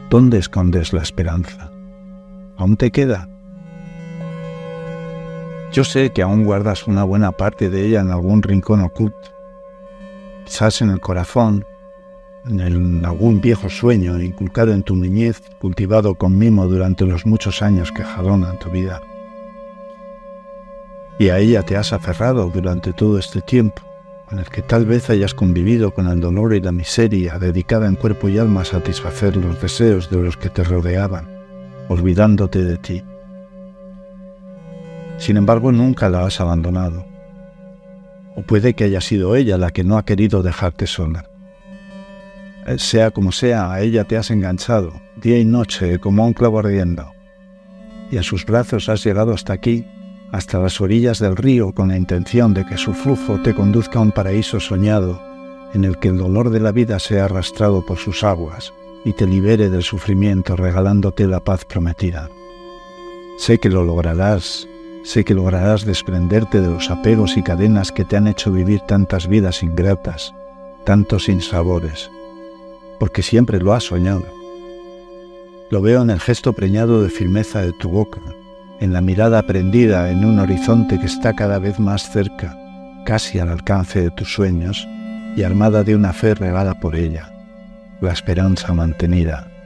¿Dónde escondes la esperanza? ¿Aún te queda? Yo sé que aún guardas una buena parte de ella en algún rincón oculto, quizás en el corazón, en algún viejo sueño inculcado en tu niñez, cultivado con mimo durante los muchos años que jalonan tu vida. Y a ella te has aferrado durante todo este tiempo, en el que tal vez hayas convivido con el dolor y la miseria, dedicada en cuerpo y alma a satisfacer los deseos de los que te rodeaban, olvidándote de ti. Sin embargo, nunca la has abandonado. O puede que haya sido ella la que no ha querido dejarte sola. Sea como sea, a ella te has enganchado, día y noche, como a un clavo ardiendo. Y en sus brazos has llegado hasta aquí, hasta las orillas del río, con la intención de que su flujo te conduzca a un paraíso soñado, en el que el dolor de la vida sea arrastrado por sus aguas y te libere del sufrimiento, regalándote la paz prometida. Sé que lo lograrás. Sé que lograrás desprenderte de los apegos y cadenas que te han hecho vivir tantas vidas ingratas, tantos sinsabores, porque siempre lo has soñado. Lo veo en el gesto preñado de firmeza de tu boca, en la mirada prendida en un horizonte que está cada vez más cerca, casi al alcance de tus sueños, y armada de una fe regada por ella, la esperanza mantenida.